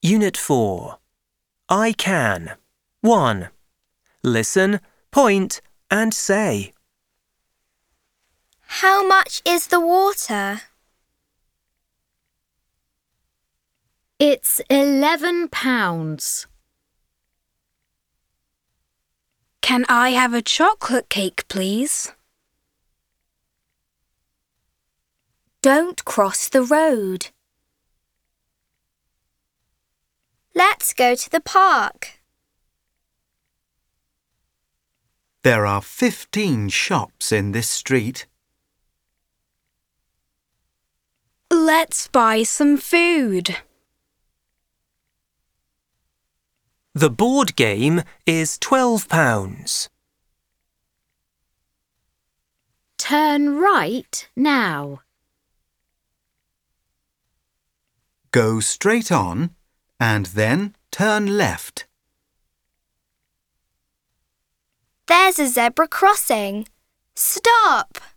Unit 4. I can. 1. Listen, point, and say. How much is the water? It's £11. Can I have a chocolate cake, please? Don't cross the road. Let's go to the park. There are 15 shops in this street. Let's buy some food. The board game is £12. Turn right now. Go straight on and then turn left. There's a zebra crossing. Stop!